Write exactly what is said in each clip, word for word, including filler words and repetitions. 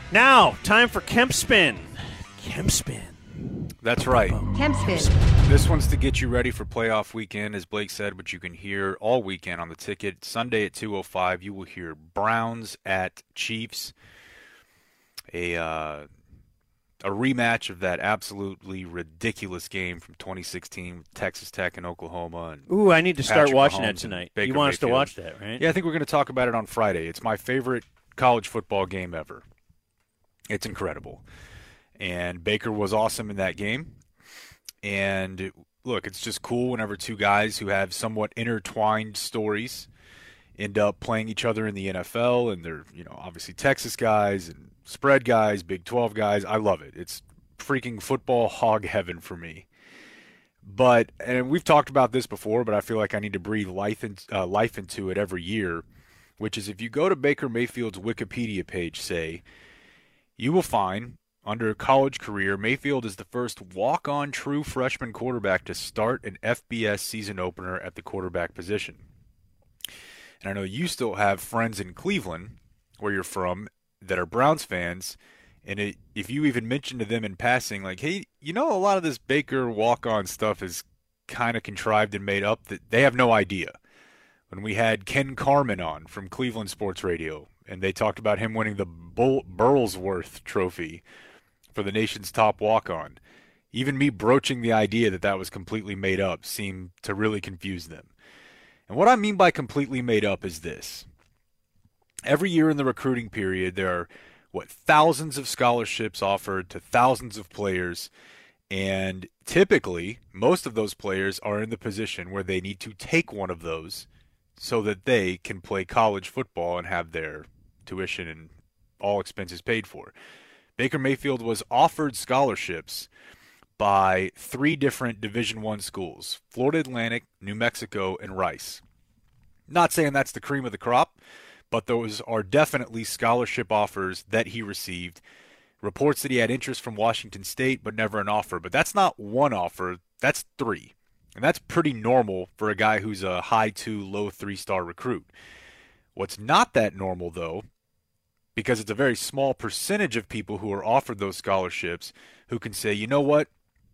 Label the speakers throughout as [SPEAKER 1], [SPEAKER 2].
[SPEAKER 1] Now, time for Kemp Spin. Kemp Spin.
[SPEAKER 2] That's right.
[SPEAKER 3] Kemp Spin.
[SPEAKER 2] This one's to get you ready for playoff weekend, as Blake said, which you can hear all weekend on the ticket. Sunday at two oh five, you will hear Browns at Chiefs. A uh, a rematch of that absolutely ridiculous game from twenty sixteen with Texas Tech and Oklahoma. And
[SPEAKER 1] Ooh, I need to start
[SPEAKER 2] Patrick
[SPEAKER 1] watching
[SPEAKER 2] Mahomes
[SPEAKER 1] that tonight.
[SPEAKER 2] Baker
[SPEAKER 1] You want us to
[SPEAKER 2] Mayfield.
[SPEAKER 1] watch that, right?
[SPEAKER 2] Yeah, I think we're going to talk about it on Friday. It's my favorite college football game ever. It's incredible. And Baker was awesome in that game. And look, it's just cool whenever two guys who have somewhat intertwined stories end up playing each other in the N F L, and they're, you know, obviously Texas guys and spread guys, Big twelve guys. I love it. It's freaking football hog heaven for me. But, and we've talked about this before, but I feel like I need to breathe life, in, uh, life into it every year, which is if you go to Baker Mayfield's Wikipedia page, say, you will find under college career, Mayfield is the first walk-on true freshman quarterback to start an F B S season opener at the quarterback position. And I know you still have friends in Cleveland, where you're from, that are Browns fans, and it, if you even mention to them in passing, like, hey, you know, a lot of this Baker walk-on stuff is kind of contrived and made up, that they have no idea. When we had Ken Carman on from Cleveland Sports Radio, and they talked about him winning the Bull- Burlsworth Trophy for the nation's top walk-on, even me broaching the idea that that was completely made up seemed to really confuse them. And what I mean by completely made up is this. Every year in the recruiting period, there are, what, thousands of scholarships offered to thousands of players, and typically, most of those players are in the position where they need to take one of those so that they can play college football and have their tuition and all expenses paid for. Baker Mayfield was offered scholarships by three different Division I schools, Florida Atlantic, New Mexico, and Rice. Not saying that's the cream of the crop, but those are definitely scholarship offers that he received. Reports that he had interest from Washington State, but never an offer. But that's not one offer, that's three. And that's pretty normal for a guy who's a high two, low three-star recruit. What's not that normal, though, because it's a very small percentage of people who are offered those scholarships who can say, you know what,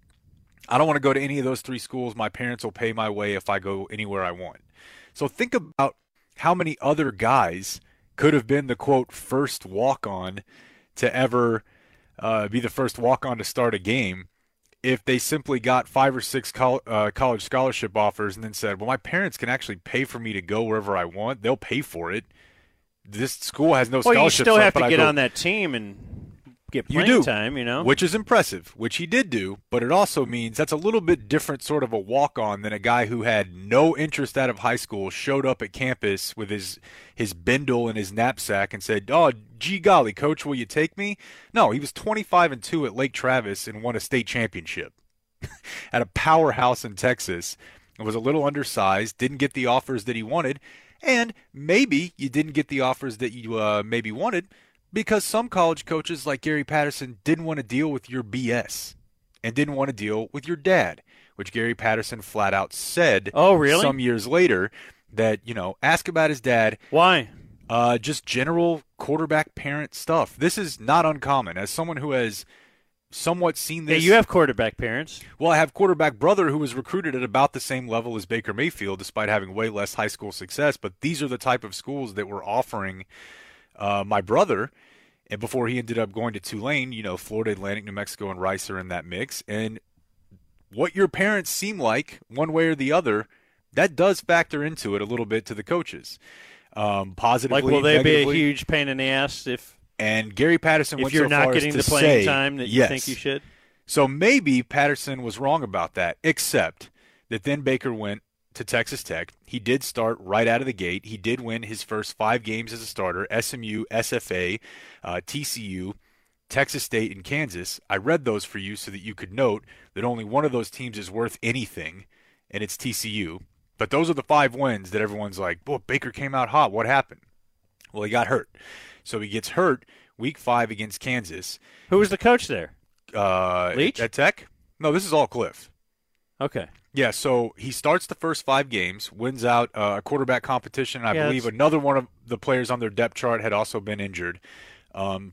[SPEAKER 2] I don't want to go to any of those three schools. My parents will pay my way if I go anywhere I want. So think about how many other guys could have been the, quote, first walk-on to ever uh, be the first walk-on to start a game if they simply got five or six col- uh, college scholarship offers and then said, well, my parents can actually pay for me to go wherever I want. They'll pay for it. This school has no
[SPEAKER 1] well,
[SPEAKER 2] scholarships.
[SPEAKER 1] Well, you still have
[SPEAKER 2] but
[SPEAKER 1] to
[SPEAKER 2] I
[SPEAKER 1] get
[SPEAKER 2] go,
[SPEAKER 1] on that team and get
[SPEAKER 2] you
[SPEAKER 1] playing
[SPEAKER 2] do,
[SPEAKER 1] time, you know.
[SPEAKER 2] Which is impressive, which he did do, but it also means that's a little bit different sort of a walk-on than a guy who had no interest out of high school, showed up at campus with his, his bindle and his knapsack and said, oh, gee golly, coach, will you take me? No, he was twenty-five and two at Lake Travis and won a state championship at a powerhouse in Texas. It was a little undersized, didn't get the offers that he wanted, and maybe you didn't get the offers that you uh, maybe wanted because some college coaches like Gary Patterson didn't want to deal with your B S and didn't want to deal with your dad, which Gary Patterson flat out said
[SPEAKER 1] oh, really?
[SPEAKER 2] some years later that, you know, ask about his dad.
[SPEAKER 1] Why?
[SPEAKER 2] Uh, just general quarterback parent stuff. This is not uncommon. As someone who has somewhat seen this.
[SPEAKER 1] Yeah, you have quarterback parents.
[SPEAKER 2] Well, I have quarterback brother who was recruited at about the same level as Baker Mayfield despite having way less high school success, but these are the type of schools that were offering uh, my brother, and before he ended up going to Tulane, you know, Florida Atlantic, New Mexico, and Rice are in that mix, and what your parents seem like, one way or the other, that does factor into it a little bit to the coaches. Um, positively,
[SPEAKER 1] like, will they be a
[SPEAKER 2] negatively.
[SPEAKER 1] huge pain in the ass if
[SPEAKER 2] And Gary Patterson
[SPEAKER 1] if
[SPEAKER 2] went
[SPEAKER 1] you're
[SPEAKER 2] so
[SPEAKER 1] not
[SPEAKER 2] far
[SPEAKER 1] getting
[SPEAKER 2] as to
[SPEAKER 1] the playing
[SPEAKER 2] say,
[SPEAKER 1] time that
[SPEAKER 2] yes.
[SPEAKER 1] you think you should?
[SPEAKER 2] So maybe Patterson was wrong about that, except that then Baker went to Texas Tech. He did start right out of the gate. He did win his first five games as a starter, S M U, S F A, uh, T C U, Texas State, and Kansas. I read those for you so that you could note that only one of those teams is worth anything, and it's T C U. But those are the five wins that everyone's like, well, Baker came out hot. What happened? Well, he got hurt. So he gets hurt week five against Kansas.
[SPEAKER 1] Who was the coach there?
[SPEAKER 2] Uh,
[SPEAKER 1] Leach?
[SPEAKER 2] At Tech? No, this is all Cliff.
[SPEAKER 1] Okay.
[SPEAKER 2] Yeah, so he starts the first five games, wins out uh, a quarterback competition. I
[SPEAKER 1] Yeah,
[SPEAKER 2] believe
[SPEAKER 1] that's-
[SPEAKER 2] another one of the players on their depth chart had also been injured. Um,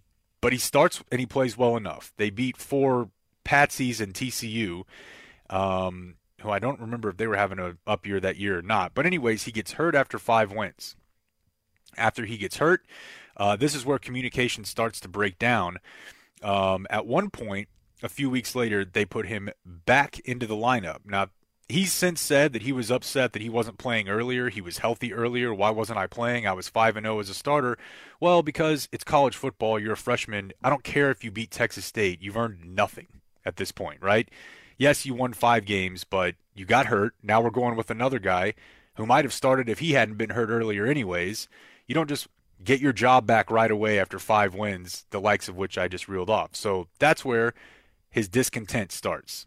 [SPEAKER 2] but he starts and he plays well enough. They beat four Patsies and T C U, um, who I don't remember if they were having an up year that year or not. But anyways, he gets hurt after five wins. After he gets hurt, uh, this is where communication starts to break down. Um, at one point, a few weeks later, they put him back into the lineup. Now, he's since said that he was upset that he wasn't playing earlier. He was healthy earlier. Why wasn't I playing? I was five and oh as a starter. Well, because it's college football. You're a freshman. I don't care if you beat Texas State. You've earned nothing at this point, right? Yes, you won five games, but you got hurt. Now we're going with another guy who might have started if he hadn't been hurt earlier anyways. You don't just get your job back right away after five wins, the likes of which I just reeled off. So that's where his discontent starts.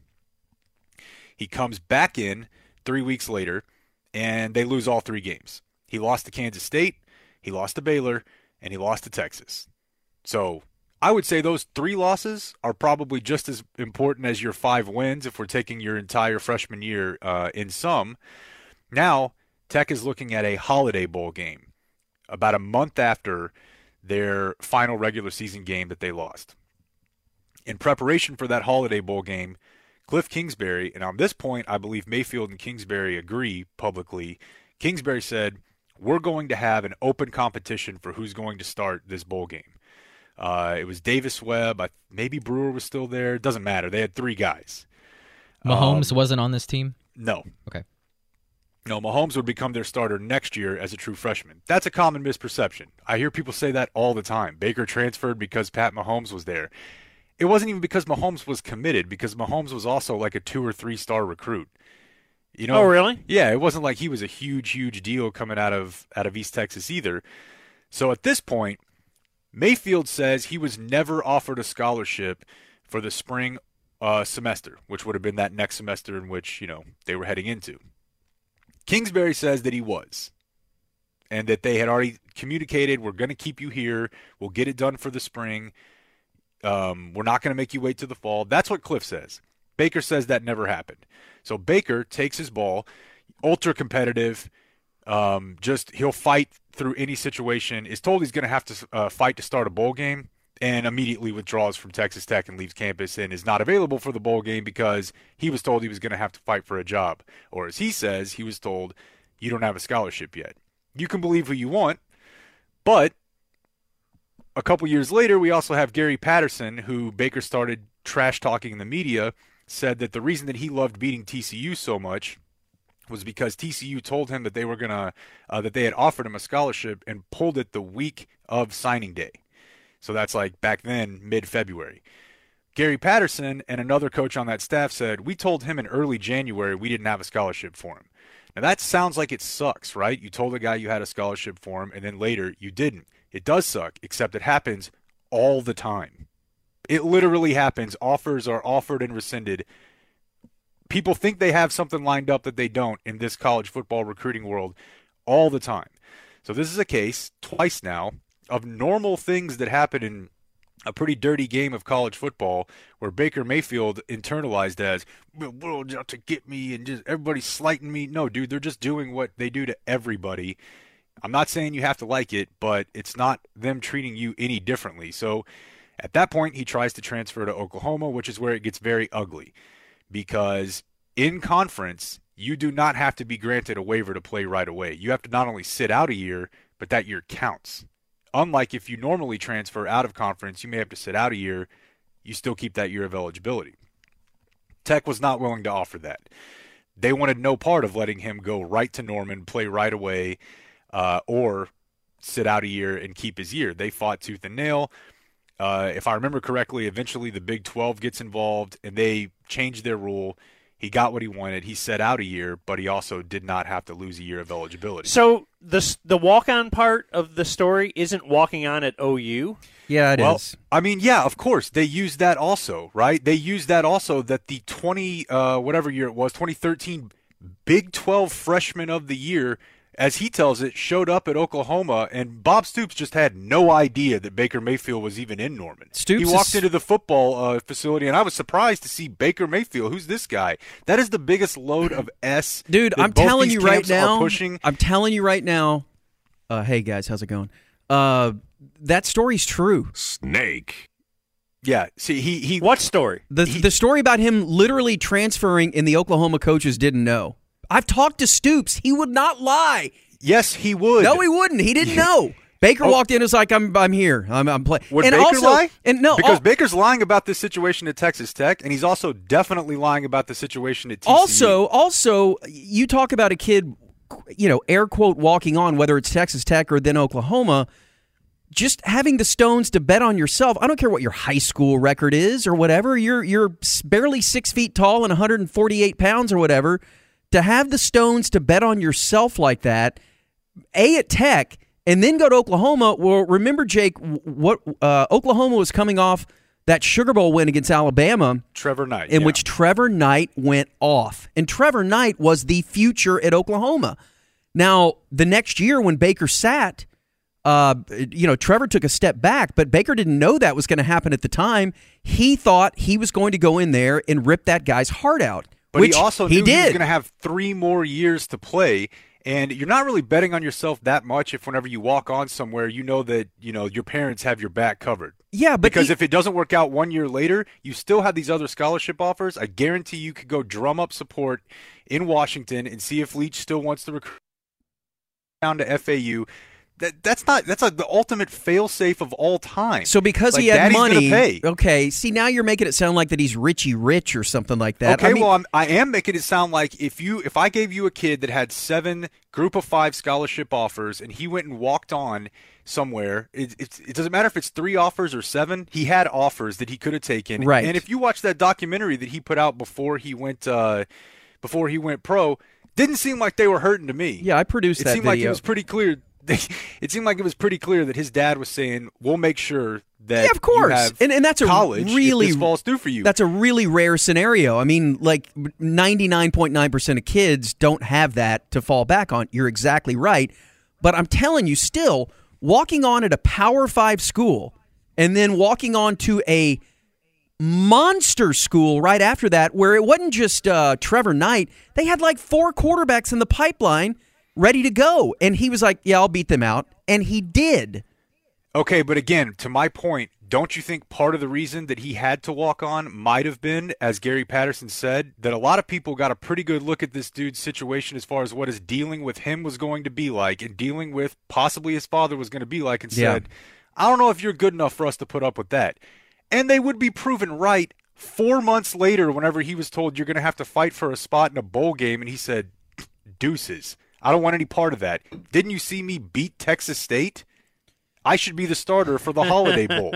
[SPEAKER 2] He comes back in three weeks later, and they lose all three games. He lost to Kansas State, he lost to Baylor, and he lost to Texas. So I would say those three losses are probably just as important as your five wins if we're taking your entire freshman year uh, in sum. Now, Tech is looking at a Holiday Bowl game about a month after their final regular season game that they lost. In preparation for that Holiday Bowl game, Cliff Kingsbury, and on this point, I believe Mayfield and Kingsbury agree publicly, Kingsbury said, we're going to have an open competition for who's going to start this bowl game. Uh, it was Davis Webb. I, maybe Brewer was still there. It doesn't matter. They had three guys.
[SPEAKER 3] Mahomes
[SPEAKER 2] um,
[SPEAKER 3] wasn't on this team?
[SPEAKER 2] No.
[SPEAKER 3] Okay.
[SPEAKER 2] No, Mahomes would become their starter next year as a true freshman. That's a common misperception. I hear people say that all the time. Baker transferred because Pat Mahomes was there. It wasn't even because Mahomes was committed, because Mahomes was also like a two or three star recruit. You know?
[SPEAKER 1] Oh, really?
[SPEAKER 2] Yeah, it wasn't like he was a huge, huge deal coming out of out of East Texas either. So at this point, Mayfield says he was never offered a scholarship for the spring uh, semester, which would have been that next semester in which, you know, they were heading into. Kingsbury says that he was, and that they had already communicated, we're going to keep you here, we'll get it done for the spring, um, we're not going to make you wait till the fall. That's what Cliff says. Baker says that never happened. So Baker takes his ball, ultra competitive, um, just he'll fight through any situation, is told he's going to have to uh, fight to start a bowl game, and immediately withdraws from Texas Tech and leaves campus and is not available for the bowl game because he was told he was going to have to fight for a job. Or as he says, he was told, you don't have a scholarship yet. You can believe who you want, but a couple years later, we also have Gary Patterson, who Baker started trash-talking in the media, said that the reason that he loved beating T C U so much was because T C U told him that they were gonna uh, that they had offered him a scholarship and pulled it the week of signing day. So that's like back then, mid-February. Gary Patterson and another coach on that staff said, we told him in early January we didn't have a scholarship for him. Now that sounds like it sucks, right? You told a guy you had a scholarship for him, and then later you didn't. It does suck, except it happens all the time. It literally happens. Offers are offered and rescinded. People think they have something lined up that they don't in this college football recruiting world all the time. So this is a case, twice now, of normal things that happen in a pretty dirty game of college football where Baker Mayfield internalized as, the world's out to get me and just everybody's slighting me. No, dude, they're just doing what they do to everybody. I'm not saying you have to like it, but it's not them treating you any differently. So at that point, he tries to transfer to Oklahoma, which is where it gets very ugly. Because in conference, you do not have to be granted a waiver to play right away. You have to not only sit out a year, but that year counts. Unlike if you normally transfer out of conference, you may have to sit out a year. You still keep that year of eligibility. Tech was not willing to offer that. They wanted no part of letting him go right to Norman, play right away, uh, or sit out a year and keep his year. They fought tooth and nail. Uh, if I remember correctly, eventually the Big twelve gets involved, and they changed their rule. He got what he wanted. He set out a year, but he also did not have to lose a year of eligibility.
[SPEAKER 1] So the the walk-on part of the story isn't walking on at O U?
[SPEAKER 4] Yeah, it
[SPEAKER 2] well,
[SPEAKER 4] is.
[SPEAKER 2] I mean, yeah, of course. They used that also, right? They used that also that the twenty, uh, whatever year it was, twenty thirteen Big twelve Freshman of the Year, as he tells it, showed up at Oklahoma, and Bob Stoops just had no idea that Baker Mayfield was even in Norman.
[SPEAKER 4] Stoops
[SPEAKER 2] he walked
[SPEAKER 4] is...
[SPEAKER 2] into the football uh, facility, and I was surprised to see Baker Mayfield. Who's this guy? That is the biggest load of S.
[SPEAKER 4] Dude,
[SPEAKER 2] that
[SPEAKER 4] I'm
[SPEAKER 2] both
[SPEAKER 4] telling
[SPEAKER 2] these
[SPEAKER 4] you right
[SPEAKER 2] camps are
[SPEAKER 4] now.
[SPEAKER 2] Pushing.
[SPEAKER 4] I'm telling you right now. Uh, hey guys, how's it going? Uh, that story's true.
[SPEAKER 5] Snake.
[SPEAKER 2] Yeah. See, he he.
[SPEAKER 1] What story?
[SPEAKER 3] The
[SPEAKER 2] He-
[SPEAKER 3] the story about him literally transferring and the Oklahoma coaches didn't know. I've talked to Stoops. He would not lie.
[SPEAKER 2] Yes, he would.
[SPEAKER 3] No, he wouldn't. He didn't know. Baker
[SPEAKER 2] Oh.
[SPEAKER 3] walked in and was like, I'm I'm here. I'm I'm playing.
[SPEAKER 2] Would
[SPEAKER 3] and
[SPEAKER 2] Baker
[SPEAKER 3] also,
[SPEAKER 2] lie?
[SPEAKER 3] And no,
[SPEAKER 2] because
[SPEAKER 3] al-
[SPEAKER 2] Baker's lying about this situation at Texas Tech, and he's also definitely lying about the situation at T C U.
[SPEAKER 3] also also you talk about a kid, you know, air quote walking on, whether it's Texas Tech or then Oklahoma. Just having the stones to bet on yourself. I don't care what your high school record is or whatever. You're you're barely six feet tall and one hundred forty-eight pounds or whatever. To have the stones to bet on yourself like that, A, at Tech, and then go to Oklahoma. Well, remember, Jake, what uh, Oklahoma was coming off that Sugar Bowl win against Alabama,
[SPEAKER 2] Trevor Knight,
[SPEAKER 3] in
[SPEAKER 2] yeah.
[SPEAKER 3] which Trevor Knight went off. And Trevor Knight was the future at Oklahoma. Now, the next year when Baker sat, uh, you know, Trevor took a step back, but Baker didn't know that was going to happen at the time. He thought he was going to go in there and rip that guy's heart out.
[SPEAKER 2] But
[SPEAKER 3] which
[SPEAKER 2] he also
[SPEAKER 3] he
[SPEAKER 2] knew
[SPEAKER 3] did.
[SPEAKER 2] he was going to have three more years to play, and you're not really betting on yourself that much if whenever you walk on somewhere, you know that you know your parents have your back covered.
[SPEAKER 3] Yeah, but
[SPEAKER 2] because
[SPEAKER 3] he-
[SPEAKER 2] if it doesn't work out one year later, you still have these other scholarship offers. I guarantee you could go drum up support in Washington and see if Leach still wants to recruit down to F A U. That that's not that's like the ultimate fail-safe of all time.
[SPEAKER 3] So because
[SPEAKER 2] like,
[SPEAKER 3] he had
[SPEAKER 2] Daddy's
[SPEAKER 3] money,
[SPEAKER 2] gonna pay.
[SPEAKER 3] okay. See, now you're making it sound like that he's Richie Rich or something like that.
[SPEAKER 2] Okay,
[SPEAKER 3] I mean,
[SPEAKER 2] well, I'm, I am making it sound like if you if I gave you a kid that had seven Group of Five scholarship offers and he went and walked on somewhere, it, it, it doesn't matter if it's three offers or seven. He had offers that he could have taken.
[SPEAKER 3] Right.
[SPEAKER 2] And if you watch that documentary that he put out before he went uh, before he went pro, didn't seem like they were hurting to me.
[SPEAKER 3] yeah, I produced
[SPEAKER 2] It
[SPEAKER 3] that
[SPEAKER 2] seemed like it
[SPEAKER 3] video.
[SPEAKER 2] was pretty clear. It seemed like it was pretty clear that his dad was saying, "We'll make sure that
[SPEAKER 3] Yeah, of course.
[SPEAKER 2] you have
[SPEAKER 3] And- and that's a
[SPEAKER 2] college
[SPEAKER 3] really-
[SPEAKER 2] if this falls through for you."
[SPEAKER 3] That's a really rare scenario. I mean, like ninety-nine point nine percent of kids don't have that to fall back on. You're exactly right. But I'm telling you, still, walking on at a Power Five school and then walking on to a monster school right after that, where it wasn't just uh, Trevor Knight. They had like four quarterbacks in the pipeline ready to go. And he was like, yeah, I'll beat them out. And he did.
[SPEAKER 2] Okay, but again, to my point, don't you think part of the reason that he had to walk on might have been, as Gary Patterson said, that a lot of people got a pretty good look at this dude's situation as far as what his dealing with him was going to be like and dealing with possibly his father was going to be like, and
[SPEAKER 3] Yeah.
[SPEAKER 2] said, I don't know if you're good enough for us to put up with that. And they would be proven right four months later whenever he was told you're going to have to fight for a spot in a bowl game, and he said, deuces. I don't want any part of that. Didn't you see me beat Texas State? I should be the starter for the Holiday Bowl.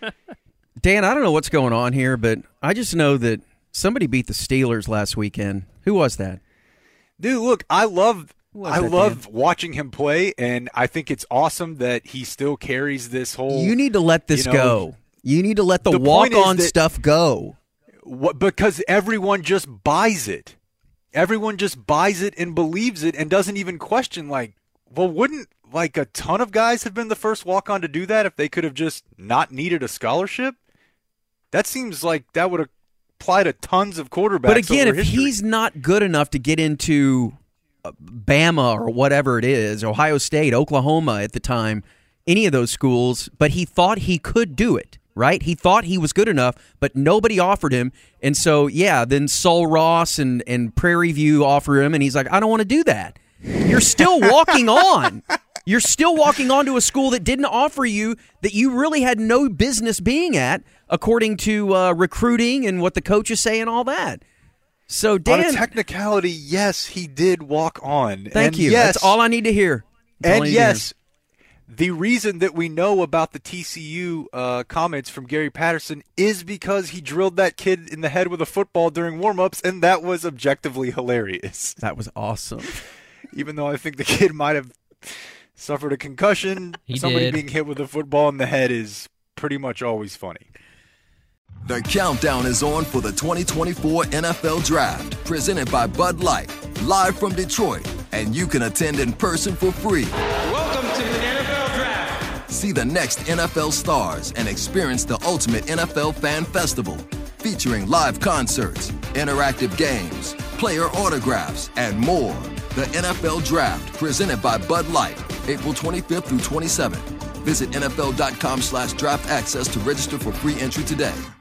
[SPEAKER 3] Dan, I don't know what's going on here, but I just know that somebody beat the Steelers last weekend. Who was that?
[SPEAKER 2] Dude, look, I love
[SPEAKER 3] was
[SPEAKER 2] I
[SPEAKER 3] that,
[SPEAKER 2] love
[SPEAKER 3] Dan?
[SPEAKER 2] watching him play, and I think it's awesome that he still carries this whole
[SPEAKER 3] You need to let this
[SPEAKER 2] you know,
[SPEAKER 3] go. You need to let the,
[SPEAKER 2] the point is
[SPEAKER 3] walk-on
[SPEAKER 2] that-
[SPEAKER 3] stuff go.
[SPEAKER 2] what, because everyone just buys it. Everyone just buys it and believes it and doesn't even question, like, well, wouldn't like a ton of guys have been the first walk-on to do that if they could have just not needed a scholarship? That seems like that would apply to tons of quarterbacks.
[SPEAKER 3] But again,
[SPEAKER 2] over
[SPEAKER 3] if
[SPEAKER 2] history.
[SPEAKER 3] he's not good enough to get into uh, Bama or whatever it is, Ohio State, Oklahoma at the time, any of those schools, but he thought he could do it, right? He thought he was good enough, but nobody offered him. And so, yeah, then Sul Ross and, and Prairie View offer him, and he's like, I don't want to do that. You're still walking on. You're still walking on to a school that didn't offer you, that you really had no business being at, according to uh, recruiting and what the coaches say and all that. So, Dan,
[SPEAKER 2] on a technicality, yes, he did walk on.
[SPEAKER 3] thank
[SPEAKER 2] and
[SPEAKER 3] you.
[SPEAKER 2] Yes,
[SPEAKER 3] That's all I need to hear. That's all I
[SPEAKER 2] And
[SPEAKER 3] need to hear.
[SPEAKER 2] yes, the reason that we know about the T C U uh, comments from Gary Patterson is because he drilled that kid in the head with a football during warm-ups, and that was objectively hilarious.
[SPEAKER 3] That was awesome.
[SPEAKER 2] Even though I think the kid might have suffered a concussion,
[SPEAKER 4] He
[SPEAKER 2] somebody
[SPEAKER 4] did.
[SPEAKER 2] being hit with a football in the head is pretty much always funny.
[SPEAKER 5] The countdown is on for the twenty twenty-four N F L Draft, presented by Bud Light, live from Detroit, and you can attend in person for free.
[SPEAKER 6] Welcome to the N F L Draft.
[SPEAKER 5] See the next N F L stars and experience the ultimate N F L fan festival, featuring live concerts, interactive games, player autographs, and more. The N F L Draft, presented by Bud Light, April twenty-fifth through twenty-seventh. Visit N F L dot com slash draft access to register for free entry today.